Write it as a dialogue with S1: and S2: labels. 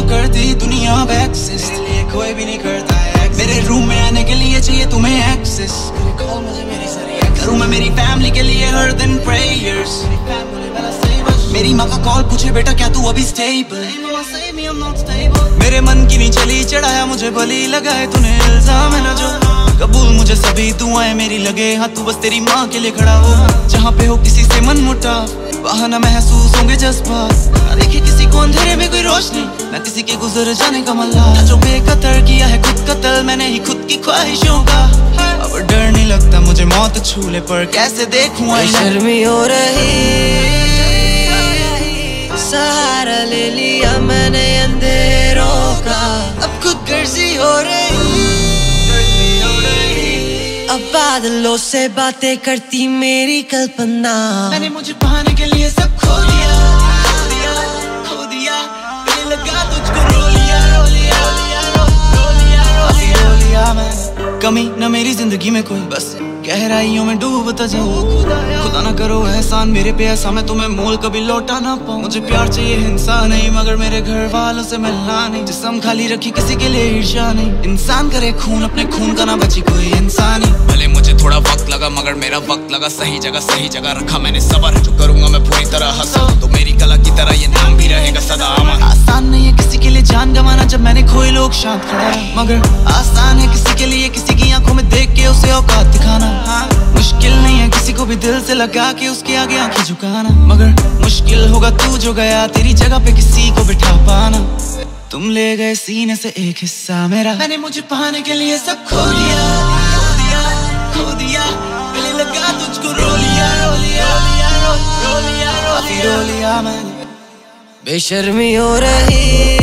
S1: कर दी दुनिया एक्सेस, कोई भी नहीं करता है। मेरे रूम में आने के लिए चाहिए तुम्हें एक्सेस, करूँ मैं मेरी फैमिली के लिए हर दिन प्रेयर्स। मेरी माँ का कॉल पूछे बेटा क्या तू अभी स्टेबल, मेरे मन की नहीं चली चढ़ाया मुझे बली लगाए तूने इल्जाम है ना जो कबूल मुझे सभी दुआएं मेरी लगे हाँ तू बस तेरी माँ के लिए खड़ा हो। जहाँ पे हो किसी से मन मुटा वहाँ ना महसूस होंगे जज्बात, ना देखे किसी को अंधेरे में कोई रोशनी, ना किसी के गुजर जाने का मल्ला। जो बेकदर किया है खुद कत्ल मैंने ही खुद की ख्वाहिशों का, अब डर नहीं लगता मुझे मौत छूले पर कैसे देखूं आईना।
S2: शर्मी हो रही सहारा ले लिया मैंने अंधेरों का, अब खुद गर्जी हो रही, अब बादलों से बातें करती मेरी कल्पना।
S1: मैंने मुझे पाने के लिए सब खो दिया, खो दिया, गले लगा तुझको रो लिया, रो लिया, रो लिया मैंने। कमी न मेरी जिंदगी में कोई, बस गहराइयों में डूबता जाऊं। खुदा ना करो एहसान मेरे पे ऐसा मैं तुम्हें मोल कभी लौटा ना पाऊं। मुझे प्यार चाहिए हिंसा नहीं मगर मेरे घर वालों से मिलना नहीं, जिस्म खाली रखी किसी के लिए ईर्ष्या नहीं। इंसान करे खून अपने खून का ना बची कोई इंसान ही। भले मुझे थोड़ा वक्त लगा मगर मेरा वक्त लगा सही जगह रखा मैंने सबर। जो करूंगा मैं पूरी तरह हासिल तो मेरी कला की तरह ये नाम भी रहेगा सदा अमर। आसान नहीं है किसी के लिए जान गंवाना जब मैंने खोए लोग शांत खड़ा है, मगर आसान है किसी के लिए किसी की आंखों में देख के उसे औकात दिखाना। मुश्किल नहीं है किसी को भी दिल से लगा के उसके आगे आंखें झुकाना, मगर मुश्किल होगा तू जो गया तेरी जगह पे किसी को बिठा पाना। तुम ले गए सीने से एक हिस्सा मेरा, मैंने मुझे पाने के लिए सब खो दिया, खो दिया, गले लगा तुझको रो लिया, रो लिया, रो लिया मैंने।
S2: बेशर्मी हो रही